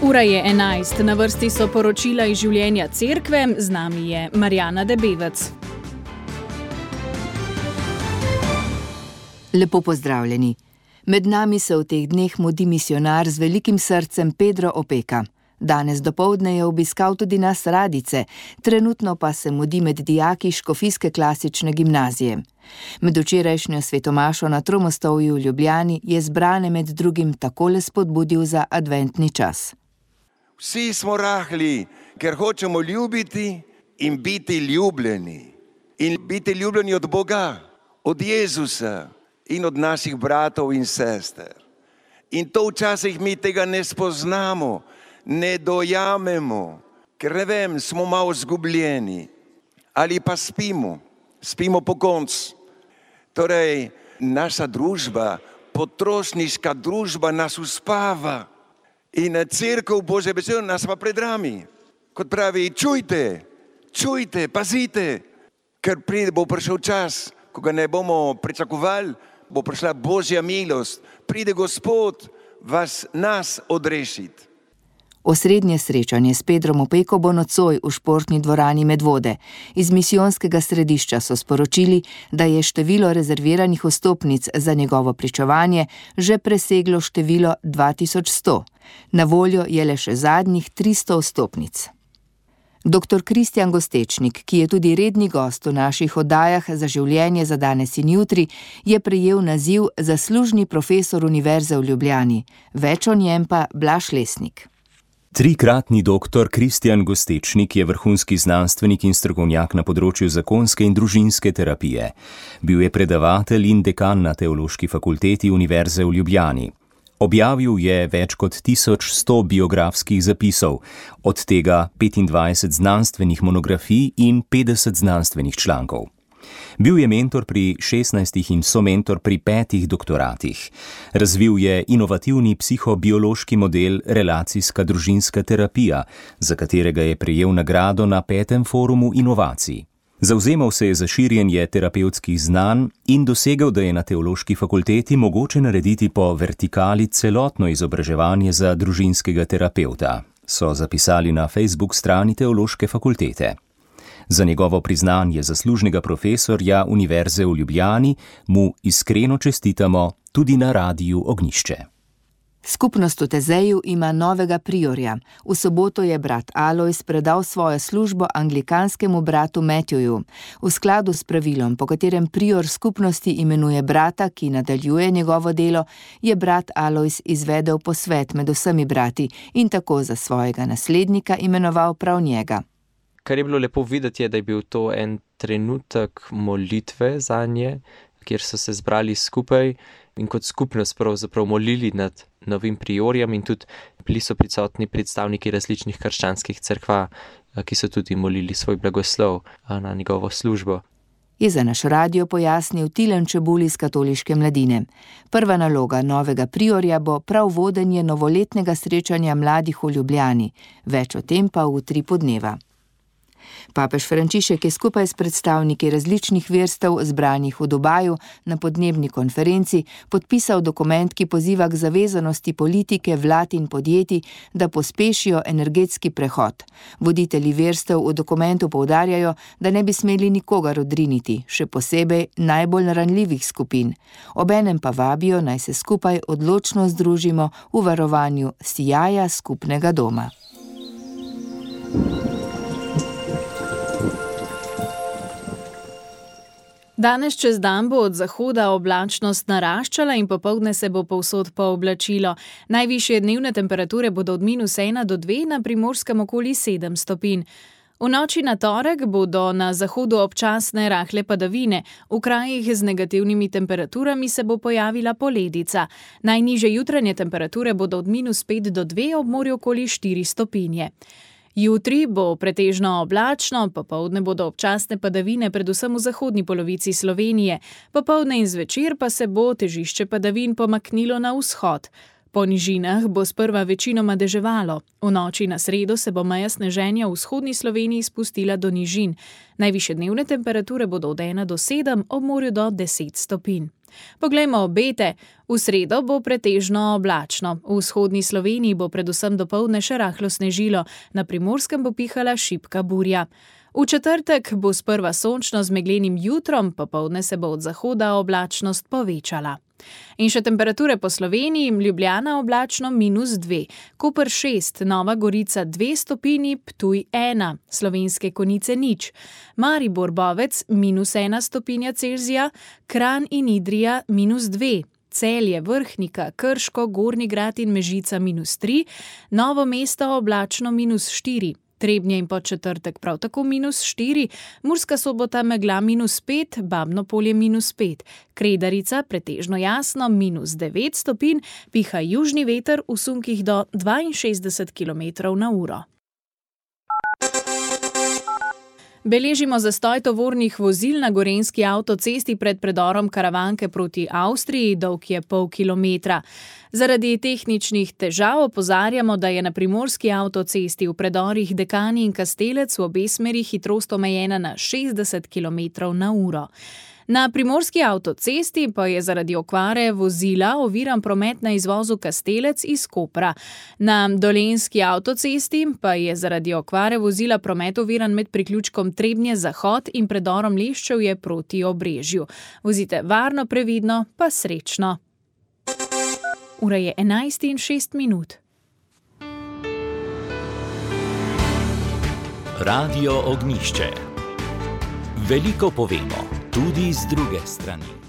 Ura je 11, na vrsti so poročila iz življenja cerkve, z nami je Marjana Debevec. Lepo pozdravljeni. Med nami se v teh dneh mudi misijonar z velikim srcem Pedro Opeka. Danes dopoldne je obiskal tudi nas Radice, trenutno pa se mudi med dijaki Škofijske klasične gimnazije. Med včerajšnjo svetomašo na Tromostovju v Ljubljani je zbrane med drugim takole spodbudil za adventni čas. Vsi smo rahli, ker hočemo ljubiti in biti ljubljeni. In biti ljubljeni od Boga, od Jezusa in od naših bratov in sester. In to včasih mi tega ne spoznamo, ne dojamemo, ker ne vem, smo malo zgubljeni. Ali pa spimo po koncu. Torej, naša družba, potrošniška družba nas uspava. In cerkev Božje besede nas pa predrami. Kot pravi, čujte, pazite, ker bo prišel čas, ko ga ne bomo pričakovali, bo prišla Božja milost, pride Gospod nas odrešiti. Osrednje srečanje s Pedrom Opeko bo nocoj v športni dvorani Medvode. Iz misijonskega središča so sporočili, da je število rezerviranih vstopnic za njegovo pričevanje že preseglo število 2100. Na voljo je le še zadnjih 300 vstopnic. Dr. Kristjan Gostečnik, ki je tudi redni gost v naših oddajah za življenje za danes in jutri, je prejel naziv zaslužni profesor Univerze v Ljubljani. Več o njem pa Blaž Lesnik. Trikratni doktor Kristjan Gostečnik je vrhunski znanstvenik in strokovnjak na področju zakonske in družinske terapije. Bil je predavatelj in dekan na Teološki fakulteti Univerze v Ljubljani. Objavil je več kot 1100 biografskih zapisov, od tega 25 znanstvenih monografij in 50 znanstvenih člankov. Bil je mentor pri 16 in somentor pri 5 doktoratih. Razvil je inovativni psihobiološki model relacijska družinska terapija, za katerega je prejel nagrado na 5. forumu inovacij. Zavzemal se je za širjenje terapevtskih znanj in dosegel, da je na Teološki fakulteti mogoče narediti po vertikali celotno izobraževanje za družinskega terapevta, so zapisali na Facebook strani Teološke fakultete. Za njegovo priznanje zaslužnega profesorja Univerze v Ljubljani mu iskreno čestitamo tudi na Radiu Ognjišče. Skupnost v Tezeju ima novega priorja. V soboto je brat Alojz predal svojo službo anglikanskemu bratu Matthewju. V skladu s pravilom, po katerem prior skupnosti imenuje brata, ki nadaljuje njegovo delo, je brat Alojz izvedel posvet med vsemi brati in tako za svojega naslednika imenoval prav njega. Kar je bilo lepo videti je, da je bil to en trenutek molitve zanje, kjer so se zbrali skupaj in kot skupnost pravzaprav molili nad novim priorjem in tudi bili so prisotni predstavniki različnih krščanskih cerkva, ki so tudi molili svoj blagoslov na njegovo službo. Je za naš radio pojasnil Tilen Čebul iz Katoliške mladine. Prva naloga novega priorja bo prav vodenje novoletnega srečanja mladih v Ljubljani. Več o tem pa v 3 podneva. Papež Frančišek je skupaj s predstavniki različnih verstev zbranih v Dubaju na podnebni konferenci podpisal dokument, ki poziva k zavezanosti politike, vlad in podjetij, da pospešijo energetski prehod. Voditelji verstev v dokumentu poudarjajo, da ne bi smeli nikogar odriniti, še posebej najbolj ranljivih skupin. Obenem pa vabijo, naj se skupaj odločno združimo v varovanju sijaja skupnega doma. Danes čez dan bo od zahoda oblačnost naraščala in popoldne se bo povsod pooblačilo. Najvišje dnevne temperature bodo od -1 do 2, na Primorskem okoli 7 stopinj. V noči na torek bodo na zahodu občasne rahle padavine, v krajih z negativnimi temperaturami se bo pojavila poledica. Najnižje jutranje temperature bodo od -5 do 2, ob morju okoli 4 stopinje. Jutri bo pretežno oblačno, popoldne bodo občasne padavine predvsem v zahodni polovici Slovenije, popoldne in zvečer pa se bo težišče padavin pomaknilo na vzhod. Po nižinah bo sprva večinoma deževalo. V noči na sredo se bo meja sneženja v vzhodni Sloveniji spustila do nižin. Najvišje dnevne temperature bodo od 1 do 7, ob morju do 10 stopinj. Poglejmo obete. V sredo bo pretežno oblačno. V vzhodni Sloveniji bo predvsem dopoldne še rahlo snežilo, na Primorskem bo pihala šibka burja. V četrtek bo sprva sončno z meglenim jutrom, popoldne se bo od zahoda oblačnost povečala. In še temperature po Sloveniji: Ljubljana oblačno -2, Koper 6, Nova Gorica 2 stopinji, Ptuj 1, Slovenske Konjice 0, Maribor Bovec -1 stopinja Celzija, Kranj in Idrija -2, Celje, Vrhnika, Krško, Gornji Grad in Mežica -3, Novo Mesto oblačno -4, Trebnje in Podčetrtek prav tako -4, Murska Sobota megla -5, Babno Polje -5, Kredarica pretežno jasno -9 stopinj, piha južni veter v sunkih do 62 km/h. Beležimo zastoj tovornih vozil na gorenjski avtocesti pred predorom Karavanke proti Avstriji, dolg je pol kilometra. Zaradi tehničnih težav opozarjamo, da je na primorski avtocesti v predorih Dekani in Kastelec v obe smeri hitrost omejena na 60 km/h. Na primorski avtocesti pa je zaradi okvare vozila oviran promet na izvozu Kastelec iz Kopra. Na dolenjski avtocesti pa je zaradi okvare vozila promet oviran med priključkom Trebnje Zahod in predorom Leščevje proti Obrežju. Vozite varno, previdno, pa srečno. Ura je 11:06. Radio Ognjišče. Veliko povemo, tudi z druge strani.